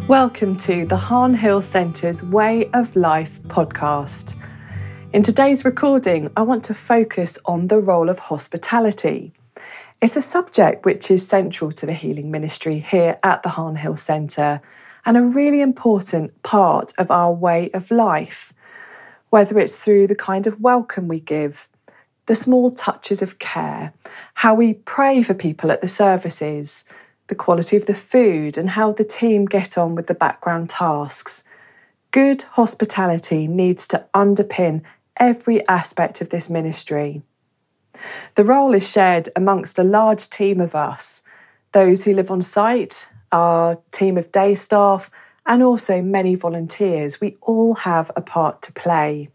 Welcome to the Harn Hill Centre's Way of Life podcast. In today's recording, I want to focus on the role of hospitality. It's a subject which is central to the healing ministry here at the Harn Hill Centre and a really important part of our way of life, whether it's through the kind of welcome we give, the small touches of care, how we pray for people at the services, the quality of the food and how the team get on with the background tasks. Good hospitality needs to underpin every aspect of this ministry. The role is shared amongst a large team of us, those who live on site, our team of day staff, and also many volunteers. We all have a part to play.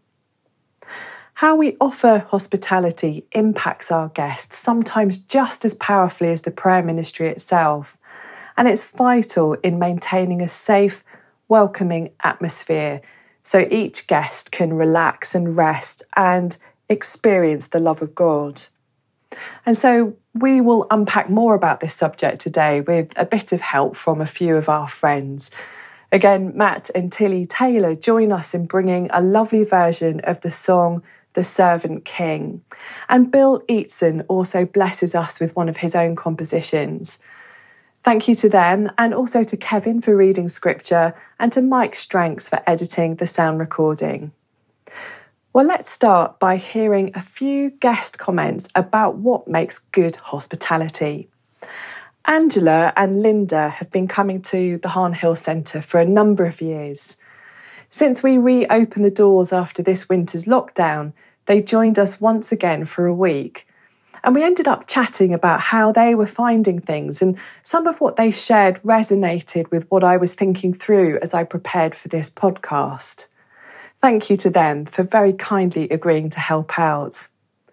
How we offer hospitality impacts our guests, sometimes just as powerfully as the prayer ministry itself. And it's vital in maintaining a safe, welcoming atmosphere so each guest can relax and rest and experience the love of God. And so we will unpack more about this subject today with a bit of help from a few of our friends. Again, Matt and Tilly Taylor join us in bringing a lovely version of the song The Servant King. And Bill Eatson also blesses us with one of his own compositions. Thank you to them and also to Kevin for reading scripture and to Mike Stranks for editing the sound recording. Well, let's start by hearing a few guest comments about what makes good hospitality. Angela and Linda have been coming to the Harn Hill Centre for a number of years. Since we reopened the doors after this winter's lockdown, they joined us once again for a week. And we ended up chatting about how they were finding things, and some of what they shared resonated with what I was thinking through as I prepared for this podcast. Thank you to them for very kindly agreeing to help out.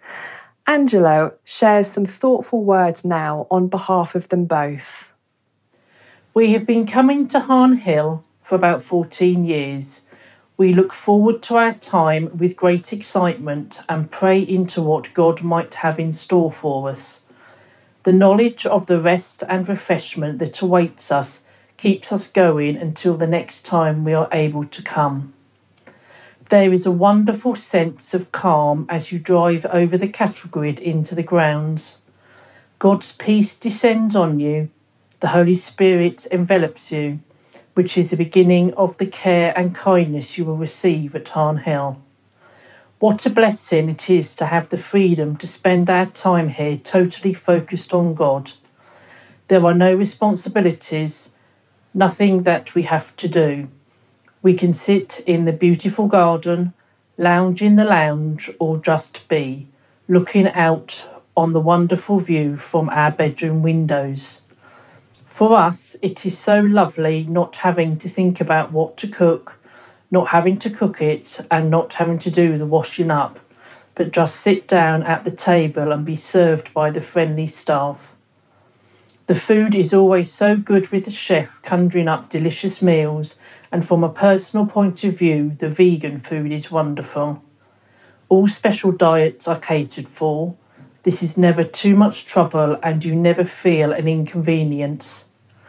Angela shares some thoughtful words now on behalf of them both. We have been coming to Harn Hill for about 14 years. We look forward to our time with great excitement and pray into what God might have in store for us. The knowledge of the rest and refreshment that awaits us keeps us going until the next time we are able to come. There is a wonderful sense of calm as you drive over the cattle grid into the grounds. God's peace descends on you. The Holy Spirit envelops you, which is the beginning of the care and kindness you will receive at Harn Hill. What a blessing it is to have the freedom to spend our time here totally focused on God. There are no responsibilities, nothing that we have to do. We can sit in the beautiful garden, lounge in the lounge, or just be, looking out on the wonderful view from our bedroom windows. For us, it is so lovely not having to think about what to cook, not having to cook it, and not having to do the washing up, but just sit down at the table and be served by the friendly staff. The food is always so good with the chef conjuring up delicious meals, and from a personal point of view, the vegan food is wonderful. All special diets are catered for. This is never too much trouble and you never feel an inconvenience.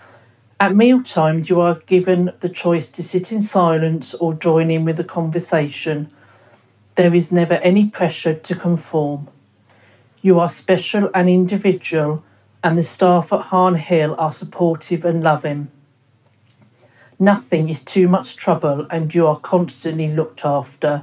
At mealtime, you are given the choice to sit in silence or join in with the conversation. There is never any pressure to conform. You are special and individual, and the staff at Harn Hill are supportive and loving. Nothing is too much trouble and you are constantly looked after.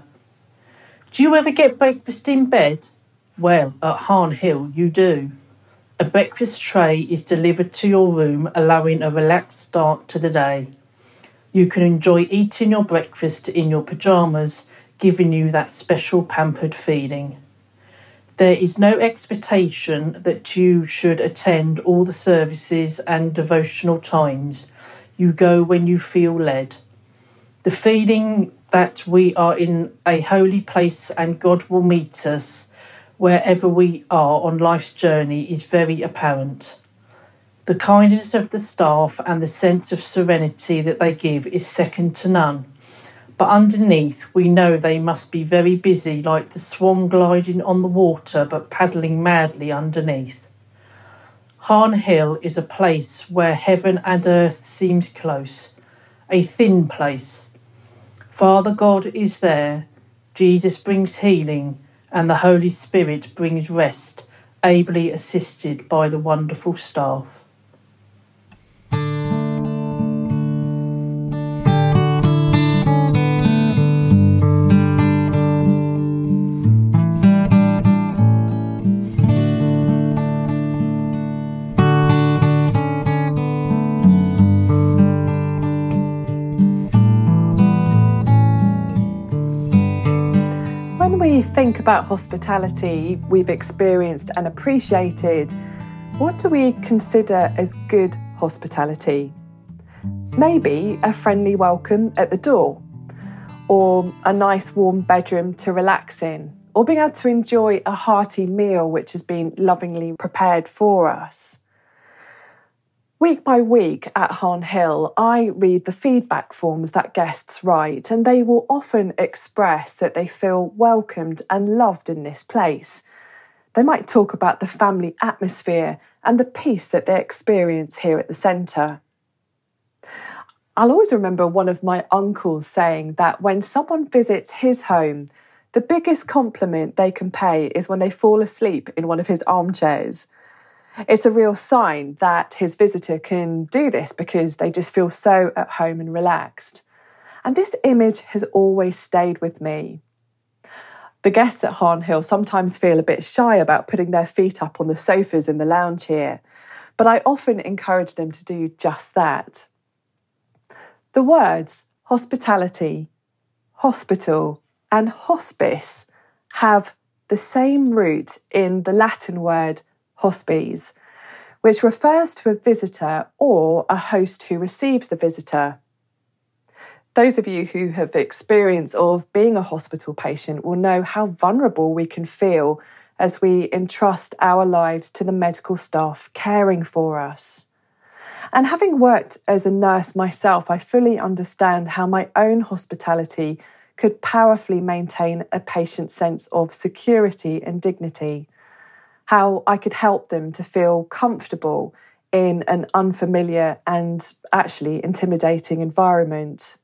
Do you ever get breakfast in bed? Well, at Harn Hill you do. A breakfast tray is delivered to your room, allowing a relaxed start to the day. You can enjoy eating your breakfast in your pyjamas, giving you that special pampered feeling. There is no expectation that you should attend all the services and devotional times. You go when you feel led. The feeling that we are in a holy place and God will meet us wherever we are on life's journey is very apparent. The kindness of the staff and the sense of serenity that they give is second to none. But underneath, we know they must be very busy, like the swan gliding on the water but paddling madly underneath. Harn Hill is a place where heaven and earth seems close, a thin place. Father God is there, Jesus brings healing, and the Holy Spirit brings rest, ably assisted by the wonderful staff. When we think about hospitality we've experienced and appreciated, what do we consider as good hospitality? Maybe a friendly welcome at the door, or a nice warm bedroom to relax in, or being able to enjoy a hearty meal which has been lovingly prepared for us. Week by week at Harn Hill, I read the feedback forms that guests write, and they will often express that they feel welcomed and loved in this place. They might talk about the family atmosphere and the peace that they experience here at the centre. I'll always remember one of my uncles saying that when someone visits his home, the biggest compliment they can pay is when they fall asleep in one of his armchairs. It's a real sign that his visitor can do this because they just feel so at home and relaxed. And this image has always stayed with me. The guests at Harn Hill sometimes feel a bit shy about putting their feet up on the sofas in the lounge here, but I often encourage them to do just that. The words hospitality, hospital, and hospice have the same root in the Latin word hospes, which refers to a visitor or a host who receives the visitor. Those of you who have experience of being a hospital patient will know how vulnerable we can feel as we entrust our lives to the medical staff caring for us. And having worked as a nurse myself, I fully understand how my own hospitality could powerfully maintain a patient's sense of security and dignity. How I could help them to feel comfortable in an unfamiliar and actually intimidating environment.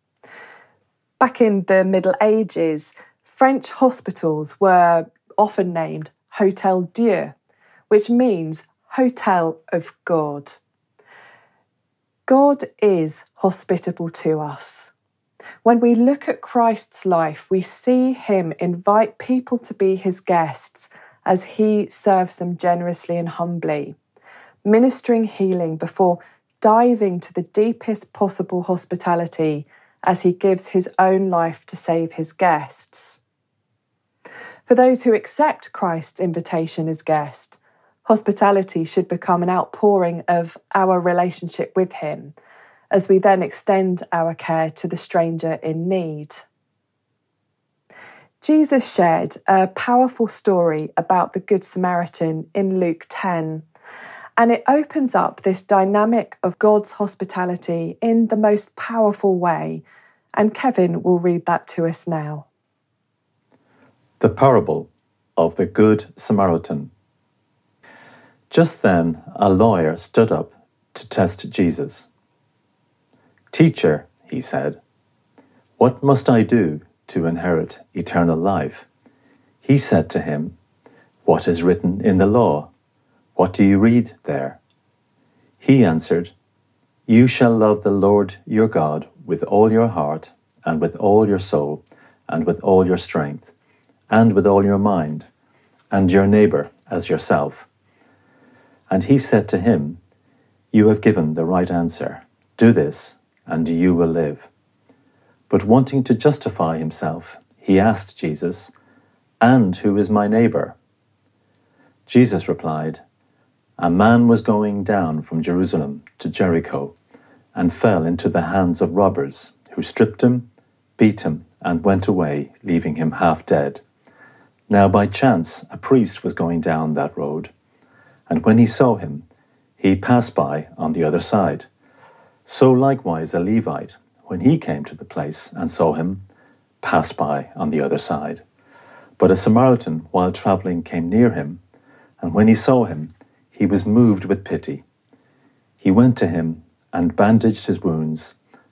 Back in the Middle Ages, French hospitals were often named Hôtel Dieu, which means Hotel of God. God is hospitable to us. When we look at Christ's life, we see him invite people to be his guests as he serves them generously and humbly, ministering healing before diving to the deepest possible hospitality as he gives his own life to save his guests. For those who accept Christ's invitation as guest, hospitality should become an outpouring of our relationship with him, as we then extend our care to the stranger in need. Jesus shared a powerful story about the Good Samaritan in Luke 10, and it opens up this dynamic of God's hospitality in the most powerful way, and Kevin will read that to us now. The parable of the Good Samaritan. Just then, a lawyer stood up to test Jesus. "Teacher," he said, "what must I do to inherit eternal life?" He said to him, "What is written in the law? What do you read there?" He answered, "You shall love the Lord your God with all your heart, and with all your soul, and with all your strength, and with all your mind, and your neighbour as yourself." And he said to him, "You have given the right answer. Do this, and you will live." But wanting to justify himself, he asked Jesus, "And who is my neighbour?" Jesus replied, "A man was going down from Jerusalem to Jericho and fell into the hands of robbers, who stripped him, beat him, and went away, leaving him half dead. Now by chance a priest was going down that road, and when he saw him, he passed by on the other side. So likewise a Levite, when he came to the place and saw him, passed by on the other side. But a Samaritan, while travelling, came near him, and when he saw him, he was moved with pity. He went to him and bandaged his wounds,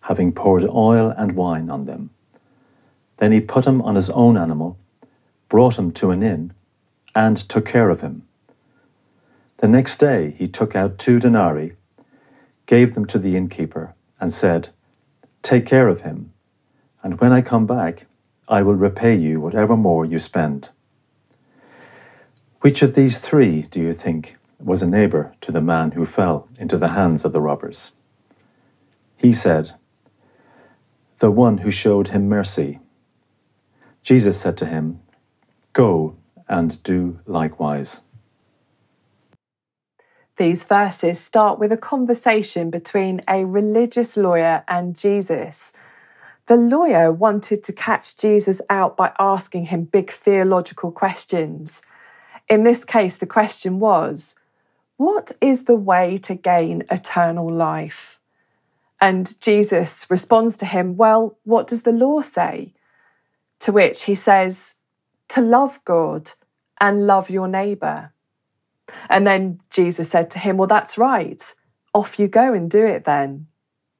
having poured oil and wine on them. Then he put him on his own animal, brought him to an inn, and took care of him. The next day he took out 2 denarii, gave them to the innkeeper, and said, "Take care of him, and when I come back, I will repay you whatever more you spend." Which of these 3, do you think, was a neighbour to the man who fell into the hands of the robbers? He said, "The one who showed him mercy." Jesus said to him, "Go and do likewise." These verses start with a conversation between a religious lawyer and Jesus. The lawyer wanted to catch Jesus out by asking him big theological questions. In this case, the question was, what is the way to gain eternal life? And Jesus responds to him, well, what does the law say? To which he says, to love God and love your neighbour. And then Jesus said to him, well, that's right. Off you go and do it then.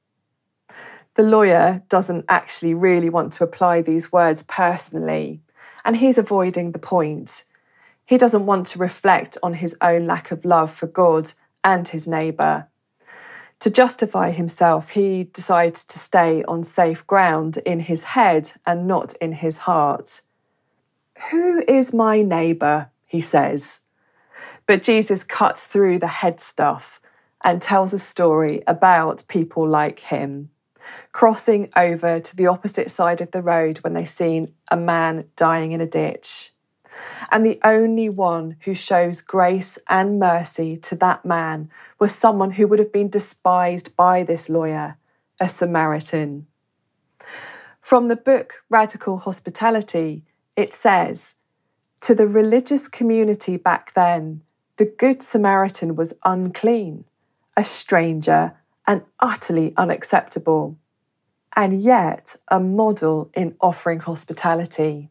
The lawyer doesn't actually really want to apply these words personally, and he's avoiding the point. He doesn't want to reflect on his own lack of love for God and his neighbour. To justify himself, he decides to stay on safe ground in his head and not in his heart. Who is my neighbour? He says. But Jesus cuts through the head stuff and tells a story about people like him, crossing over to the opposite side of the road when they seen a man dying in a ditch. And the only one who shows grace and mercy to that man was someone who would have been despised by this lawyer, a Samaritan. From the book Radical Hospitality, it says, to the religious community back then, the Good Samaritan was unclean, a stranger, and utterly unacceptable, and yet a model in offering hospitality.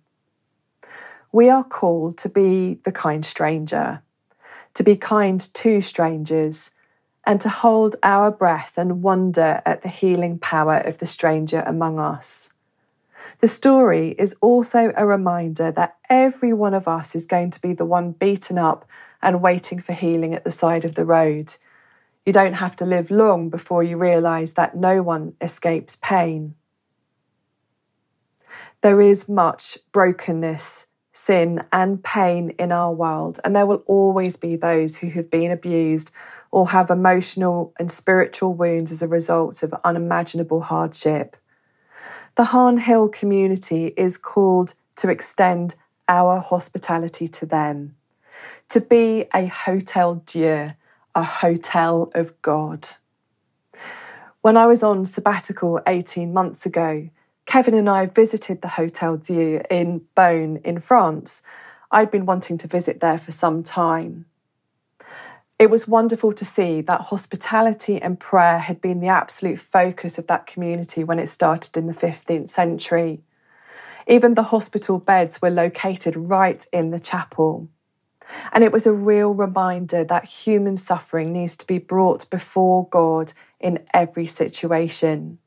We are called to be the kind stranger, to be kind to strangers, and to hold our breath and wonder at the healing power of the stranger among us. The story is also a reminder that every one of us is going to be the one beaten up and waiting for healing at the side of the road. You don't have to live long before you realise that no one escapes pain. There is much brokenness, sin and pain in our world, and there will always be those who have been abused or have emotional and spiritual wounds as a result of unimaginable hardship. The Harn Hill community is called to extend our hospitality to them, to be a Hotel Dieu, a hotel of God. When I was on sabbatical 18 months ago, Kevin and I visited the Hotel Dieu in Beaune in France. I'd been wanting to visit there for some time. It was wonderful to see that hospitality and prayer had been the absolute focus of that community when it started in the 15th century. Even the hospital beds were located right in the chapel. And it was a real reminder that human suffering needs to be brought before God in every situation.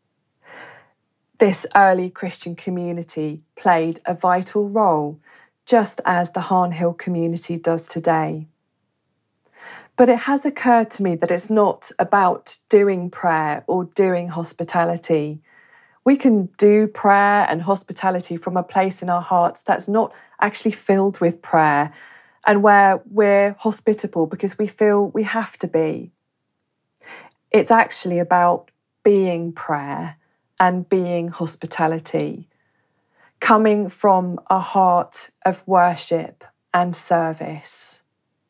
This early Christian community played a vital role, just as the Harn Hill community does today. But it has occurred to me that it's not about doing prayer or doing hospitality. We can do prayer and hospitality from a place in our hearts that's not actually filled with prayer and where we're hospitable because we feel we have to be. It's actually about being prayer and being hospitality, coming from a heart of worship and service.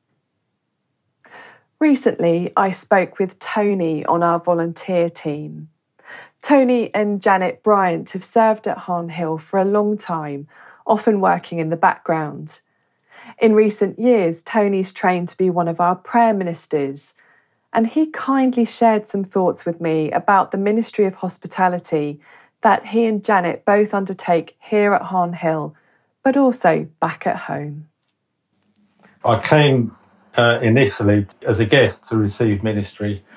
Recently, I spoke with Tony on our volunteer team. Tony and Janet Bryant have served at Harn Hill for a long time, often working in the background. In recent years, Tony's trained to be one of our prayer ministers, and he kindly shared some thoughts with me about the ministry of hospitality that he and Janet both undertake here at Harn Hill, but also back at home. I came initially as a guest to receive ministry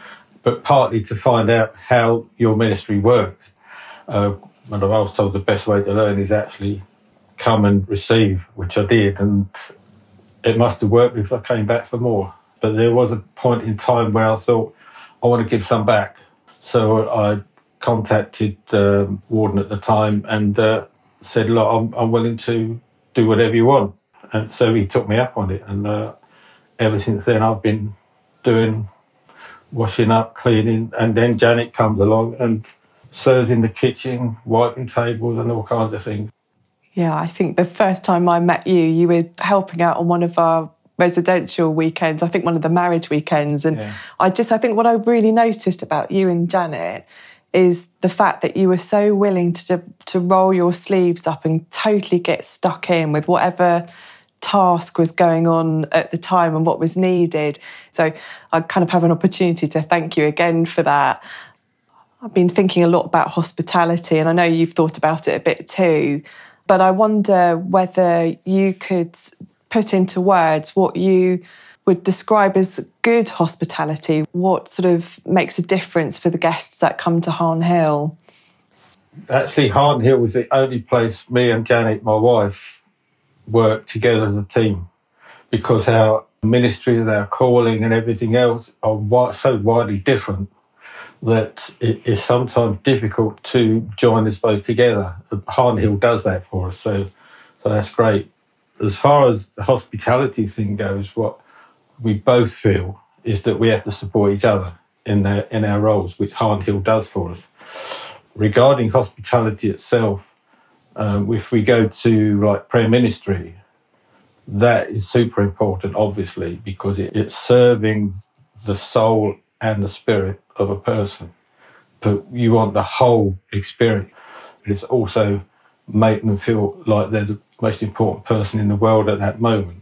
but partly to find out how your ministry works. And I was told the best way to learn is actually come and receive, which I did, and it must have worked because I came back for more. But there was a point in time where I thought, I want to give some back. So I contacted Warden at the time and said, look, I'm willing to do whatever you want. And so he took me up on it. And ever since then, I've been doing washing up, cleaning. And then Janet comes along and serves in the kitchen, wiping tables and all kinds of things. Yeah, I think the first time I met you, you were helping out on one of our residential weekends, I think one of the marriage weekends. And yeah. I think what I really noticed about you and Janet is the fact that you were so willing to roll your sleeves up and totally get stuck in with whatever task was going on at the time and what was needed. So I kind of have an opportunity to thank you again for that. I've been thinking a lot about hospitality, and I know you've thought about it a bit too, but I wonder whether you could put into words what you would describe as good hospitality. What sort of makes a difference for the guests that come to Harn Hill? Actually, Harn Hill was the only place me and Janet, my wife, worked together as a team, because our ministry and our calling and everything else are so widely different that it is sometimes difficult to join us both together. Harn Hill does that for us, so that's great. As far as the hospitality thing goes, what we both feel is that we have to support each other in our roles, which Harn Hill does for us. Regarding hospitality itself, if we go to like prayer ministry, that is super important, obviously, because it's serving the soul and the spirit of a person. But you want the whole experience. But it's also making them feel like they're the most important person in the world at that moment.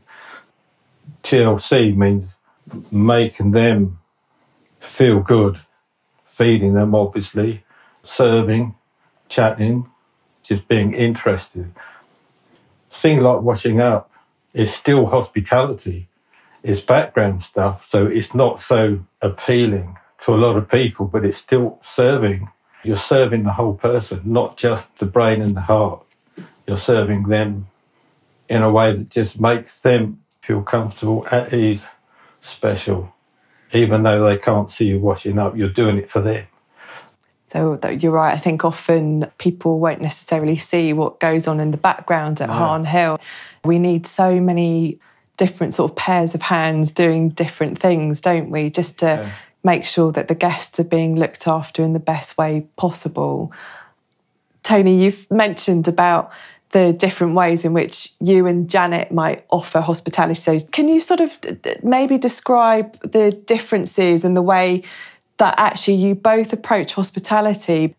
TLC means making them feel good, feeding them, obviously, serving, chatting, just being interested. Things like washing up is still hospitality. It's background stuff, so it's not so appealing to a lot of people, but it's still serving. You're serving the whole person, not just the brain and the heart. You're serving them in a way that just makes them feel comfortable, at ease, special. Even though they can't see you washing up, you're doing it for them. So you're right. I think often people won't necessarily see what goes on in the background at Harn Hill. We need so many different sort of pairs of hands doing different things, don't we? Just to make sure that the guests are being looked after in the best way possible. Tony, you've mentioned about the different ways in which you and Janet might offer hospitality. So can you sort of maybe describe the differences in the way that actually you both approach hospitality?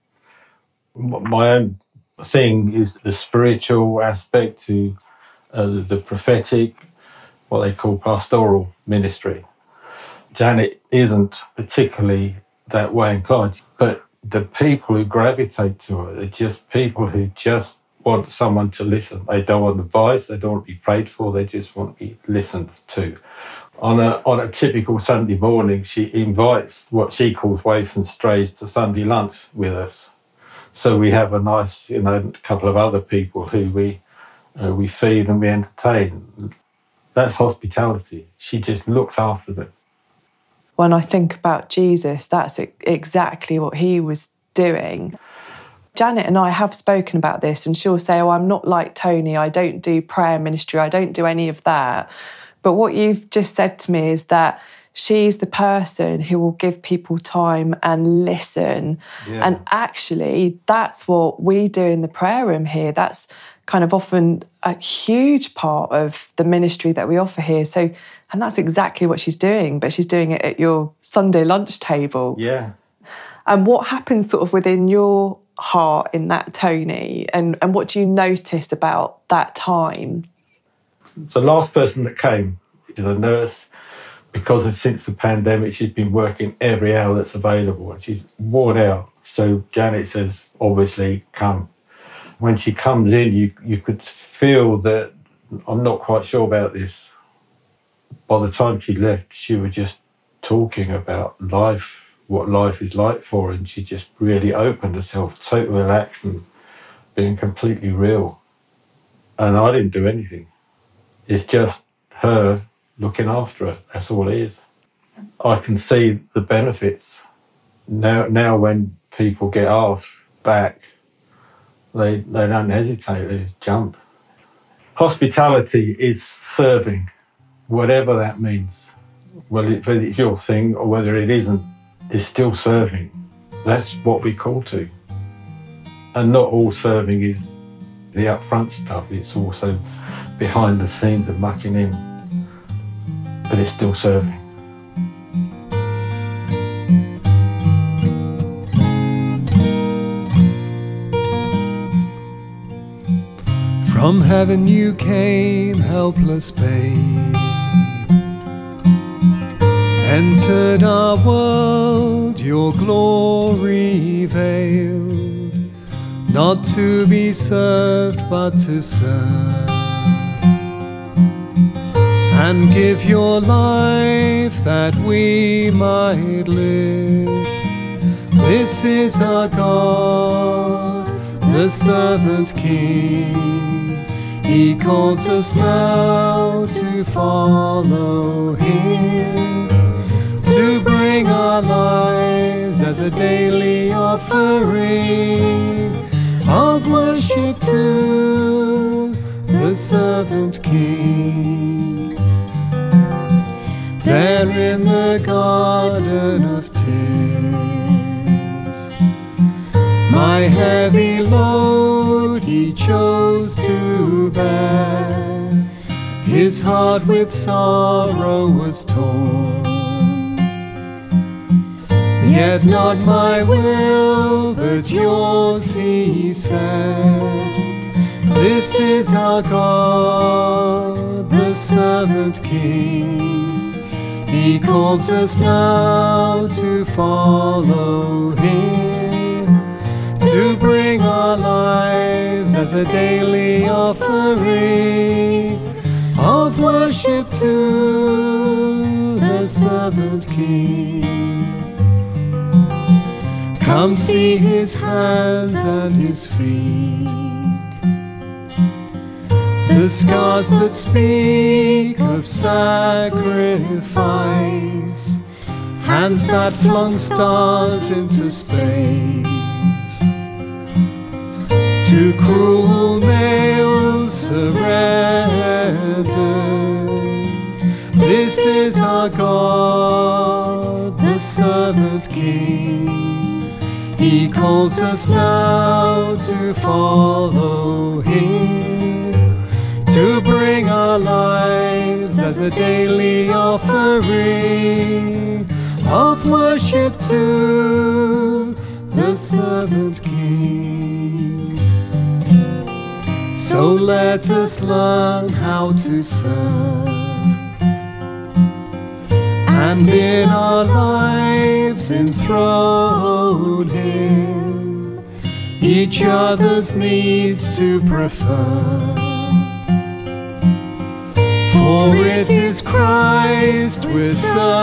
My own thing is the spiritual aspect to the prophetic, what they call pastoral ministry. Janet isn't particularly that way inclined, but the people who gravitate to her are just people who just want someone to listen. They don't want advice, they don't want to be prayed for, they just want to be listened to. On a typical Sunday morning, she invites what she calls waifs and strays to Sunday lunch with us. So we have a nice, couple of other people who we feed and we entertain. That's hospitality. She just looks after them. When I think about Jesus, that's exactly what he was doing. Janet and I have spoken about this, and she'll say, I'm not like Tony, I don't do prayer ministry, I don't do any of that. But what you've just said to me is that she's the person who will give people time and listen. Yeah. And actually, that's what we do in the prayer room here. That's kind of often a huge part of the ministry that we offer here. So, and that's exactly what she's doing, but she's doing it at your Sunday lunch table. Yeah. And what happens sort of within your heart in that, Tony? And what do you notice about that time? The last person that came is a nurse. Because since the pandemic, she's been working every hour that's available and she's worn out. So Janet says, obviously, come. When she comes in, you could feel that, I'm not quite sure about this. By the time she left, she was just talking about life, what life is like for her, and she just really opened herself, total relaxed, being completely real. And I didn't do anything. It's just her looking after her. That's all it is. I can see the benefits. Now when people get asked back, they don't hesitate, they just jump. Hospitality is serving, whatever that means. Whether it's your thing or whether it isn't, it's still serving. That's what we call to. And not all serving is the upfront stuff, it's also behind the scenes and mucking in. But it's still serving. From heaven you came, helpless babe, entered our world, your glory veiled, not to be served but to serve, and give your life that we might live. This is our God, the servant King. He calls us now to follow Him, to bring our lives as a daily offering of worship to the servant King. There in the Garden of Tears, my heavy load He chose to bear. His heart with sorrow was torn. Yet not my will, but yours, He said. This is our God, the servant King. He calls us now to follow Him, to bring our lives as a daily offering of worship to the servant King. Come see His hands and His feet, the scars that speak of sacrifice, hands that flung stars into space, to cruel nails surrendered. This is our God, the servant King. He calls us now to follow Him, to bring our lives as a daily offering of worship to the servant King. So let us learn how to serve, and in our lives enthrone Him, each other's needs to prefer. For it is Christ we're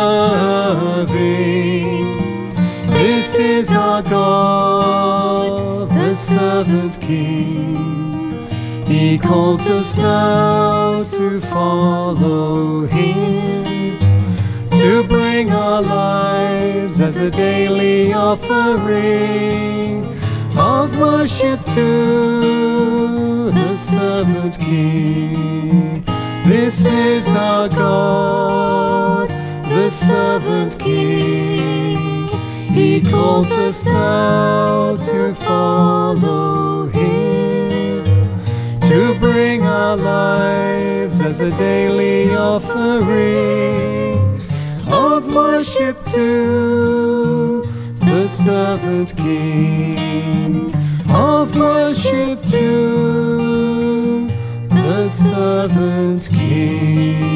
serving. This is our God, the servant King. He calls us now to follow Him, to bring our lives as a daily offering of worship to the servant King. This is our God, the servant King. He calls us now to follow Him, to bring our lives as a daily offering of worship to the servant King, of worship to the servant King.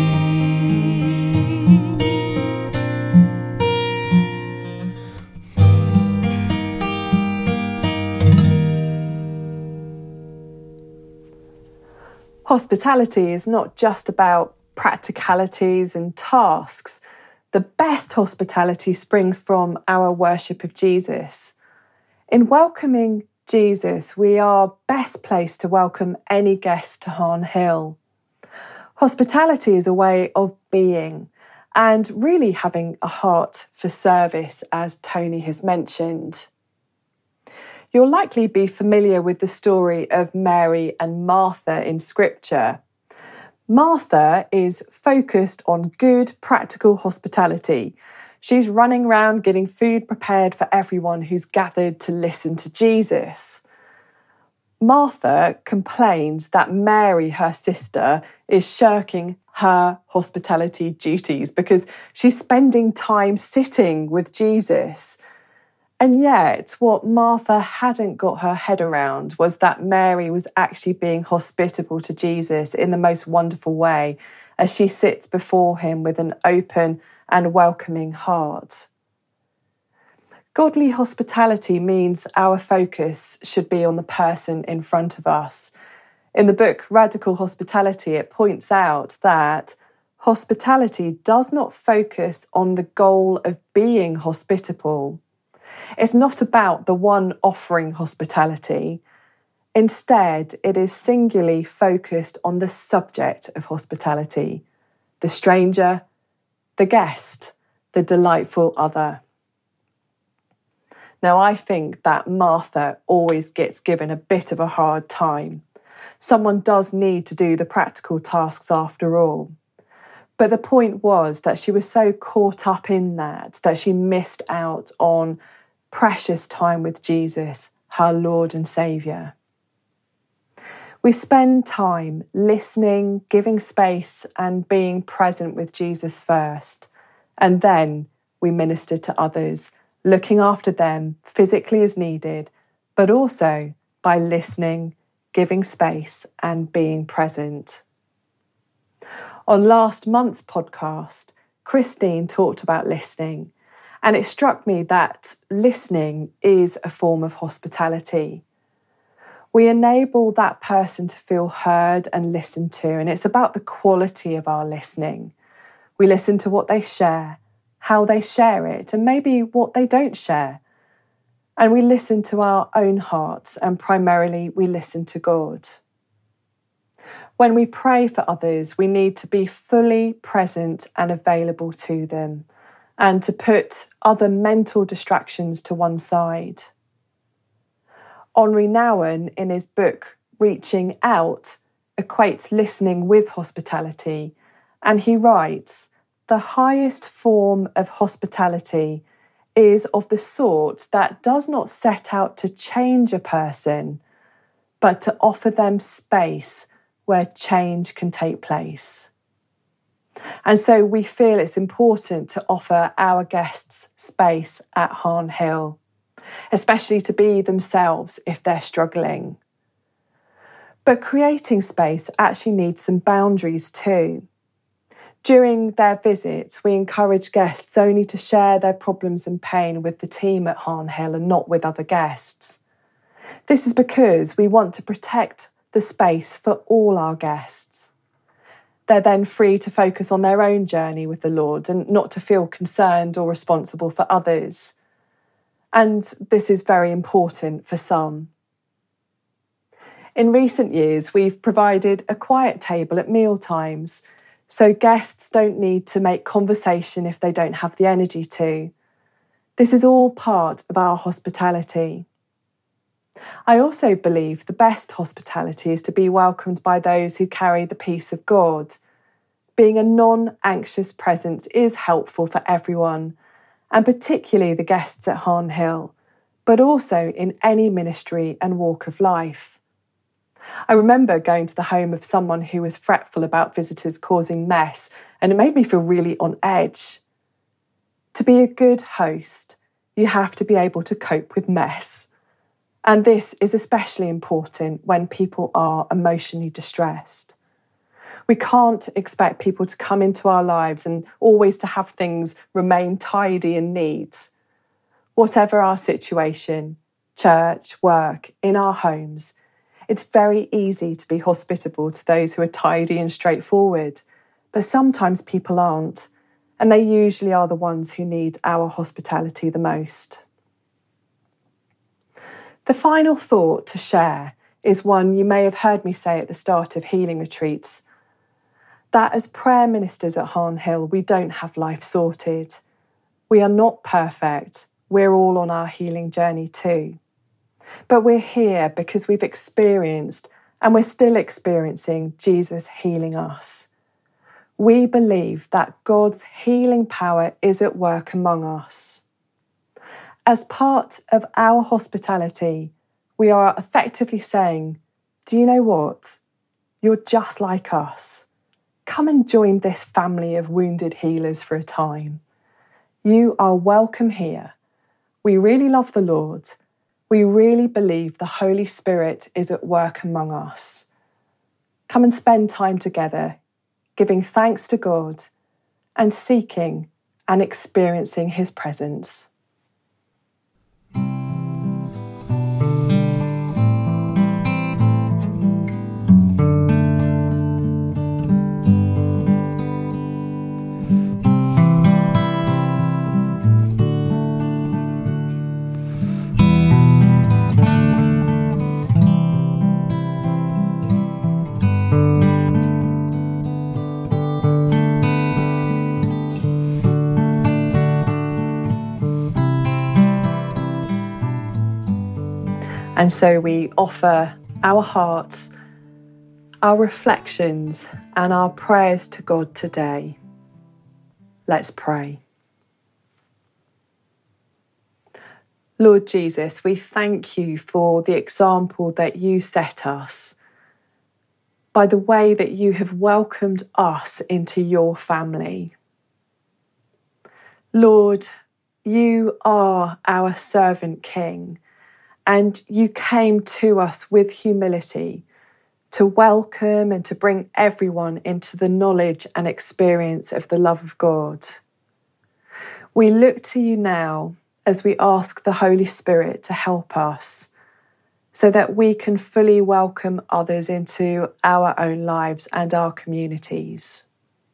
Hospitality is not just about practicalities and tasks, the best hospitality springs from our worship of Jesus. In welcoming Jesus, we are best placed to welcome any guest to Harn Hill. Hospitality is a way of being and really having a heart for service, as Tony has mentioned. You'll likely be familiar with the story of Mary and Martha in Scripture. Martha is focused on good, practical hospitality. She's running around getting food prepared for everyone who's gathered to listen to Jesus. Martha complains that Mary, her sister, is shirking her hospitality duties because she's spending time sitting with Jesus. And yet, what Martha hadn't got her head around was that Mary was actually being hospitable to Jesus in the most wonderful way as she sits before him with an open and welcoming heart. Godly hospitality means our focus should be on the person in front of us. In the book Radical Hospitality, it points out that hospitality does not focus on the goal of being hospitable. It's not about the one offering hospitality. Instead, it is singularly focused on the subject of hospitality, the stranger, the guest, the delightful other. Now, I think that Martha always gets given a bit of a hard time. Someone does need to do the practical tasks after all. But the point was that she was so caught up in that she missed out on precious time with Jesus, her Lord and Saviour. We spend time listening, giving space and being present with Jesus first, and then we minister to others, looking after them physically as needed, but also by listening, giving space and being present. On last month's podcast, Christine talked about listening, and it struck me that listening is a form of hospitality. We enable that person to feel heard and listened to, and it's about the quality of our listening. We listen to what they share, how they share it, and maybe what they don't share. And we listen to our own hearts, and primarily we listen to God. When we pray for others, we need to be fully present and available to them, and to put other mental distractions to one side. Henri Nouwen, in his book Reaching Out, equates listening with hospitality, and he writes, "The highest form of hospitality is of the sort that does not set out to change a person, but to offer them space where change can take place." And so we feel it's important to offer our guests space at Harn Hill, especially to be themselves if they're struggling. But creating space actually needs some boundaries too. During their visits, we encourage guests only to share their problems and pain with the team at Harn Hill and not with other guests. This is because we want to protect the space for all our guests. They're then free to focus on their own journey with the Lord and not to feel concerned or responsible for others. And this is very important for some. In recent years, we've provided a quiet table at meal times, so guests don't need to make conversation if they don't have the energy to. This is all part of our hospitality. I also believe the best hospitality is to be welcomed by those who carry the peace of God. Being a non-anxious presence is helpful for everyone, and particularly the guests at Harn Hill, but also in any ministry and walk of life. I remember going to the home of someone who was fretful about visitors causing mess, and it made me feel really on edge. To be a good host, you have to be able to cope with mess. And this is especially important when people are emotionally distressed. We can't expect people to come into our lives and always to have things remain tidy and neat. Whatever our situation, church, work, in our homes, it's very easy to be hospitable to those who are tidy and straightforward, but sometimes people aren't. and they usually are the ones who need our hospitality the most. The final thought to share is one you may have heard me say at the start of healing retreats, that as prayer ministers at Harn Hill, we don't have life sorted. We are not perfect. We're all on our healing journey too. But we're here because we've experienced, and we're still experiencing, Jesus healing us. We believe that God's healing power is at work among us. As part of our hospitality, we are effectively saying, do you know what? You're just like us. Come and join this family of wounded healers for a time. You are welcome here. We really love the Lord. We really believe the Holy Spirit is at work among us. Come and spend time together, giving thanks to God and seeking and experiencing His presence. And so we offer our hearts, our reflections, and our prayers to God today. Let's pray. Lord Jesus, we thank you for the example that you set us, by the way that you have welcomed us into your family. Lord, you are our servant King, and you came to us with humility to welcome and to bring everyone into the knowledge and experience of the love of God. We look to you now as we ask the Holy Spirit to help us so that we can fully welcome others into our own lives and our communities.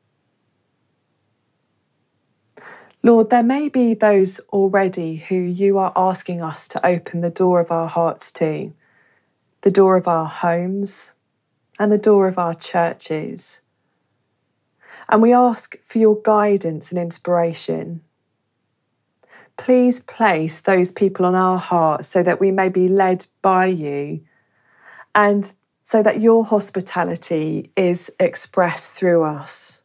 Lord, there may be those already who you are asking us to open the door of our hearts to, the door of our homes and the door of our churches. And we ask for your guidance and inspiration. Please place those people on our hearts so that we may be led by you and so that your hospitality is expressed through us.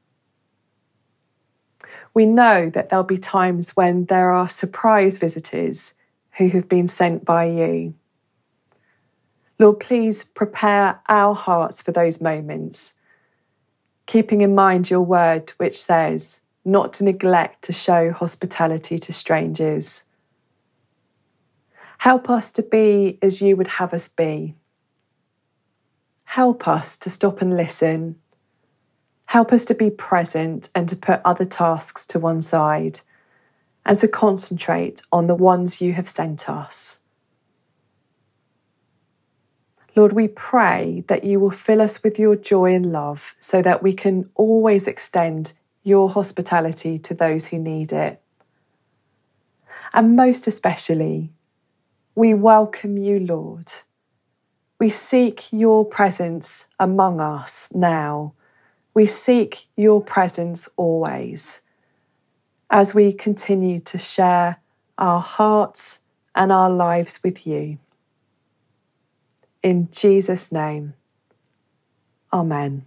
We know that there'll be times when there are surprise visitors who have been sent by you. Lord, please prepare our hearts for those moments, keeping in mind your word which says not to neglect to show hospitality to strangers. Help us to be as you would have us be. Help us to stop and listen. Help us to be present and to put other tasks to one side and to concentrate on the ones you have sent us. Lord, we pray that you will fill us with your joy and love so that we can always extend your hospitality to those who need it. And most especially, we welcome you, Lord. We seek your presence among us now. We seek your presence always as we continue to share our hearts and our lives with you. In Jesus' name, Amen.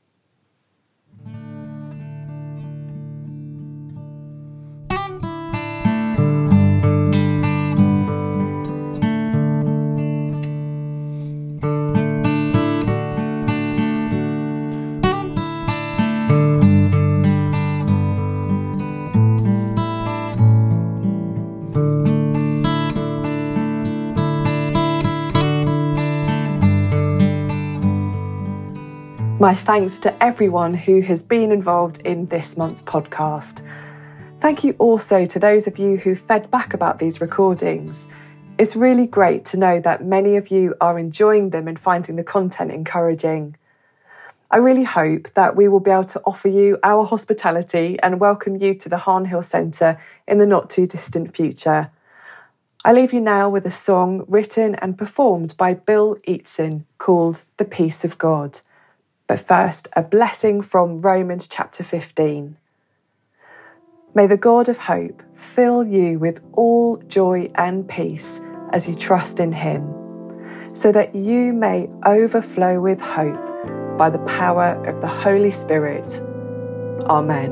My thanks to everyone who has been involved in this month's podcast. Thank you also to those of you who fed back about these recordings. It's really great to know that many of you are enjoying them and finding the content encouraging. I really hope that we will be able to offer you our hospitality and welcome you to the Harn Hill Centre in the not too distant future. I leave you now with a song written and performed by Bill Eatson called The Peace of God. But first, a blessing from Romans chapter 15. May the God of hope fill you with all joy and peace as you trust in him, so that you may overflow with hope by the power of the Holy Spirit. Amen.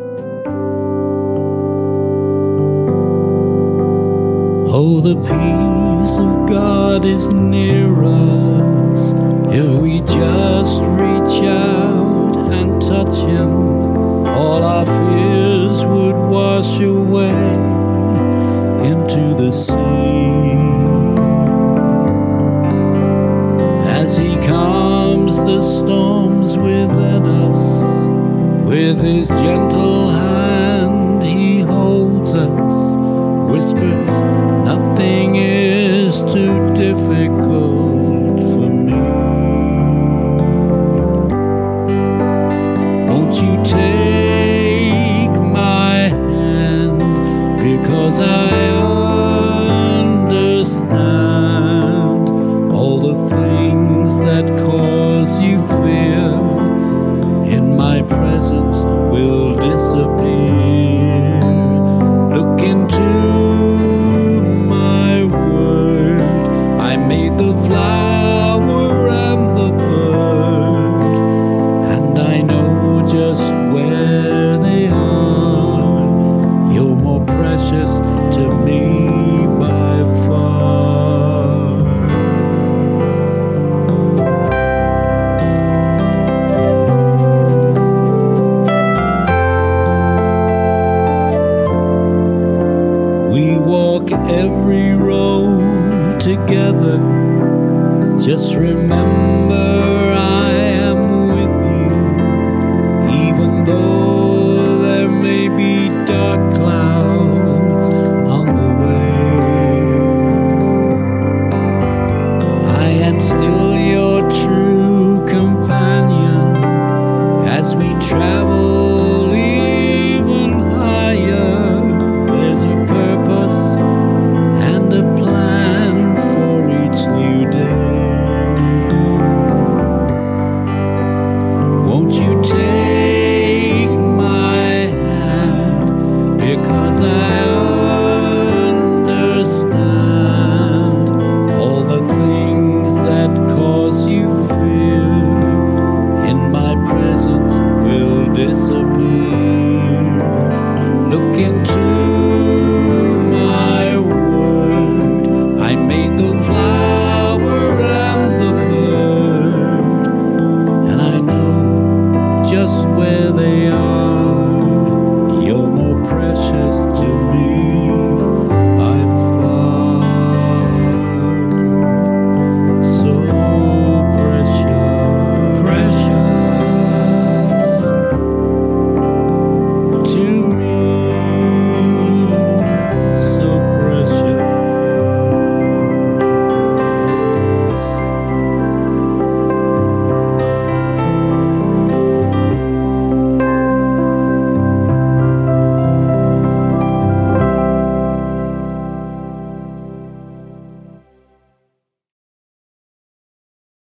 Oh, the peace of God is near us if we just reach out and touch him. All our fears would wash away into the sea. As he calms the storms within us, with his gentle hand he holds us, whispers, nothing is too difficult for me. Won't you take my hand, because I understand all the things that cause you fear in my presence will disappear. Look into my word, I made the flower and the bird, and I know just where they are. You're more precious to me by far. We walk every road together. Just remember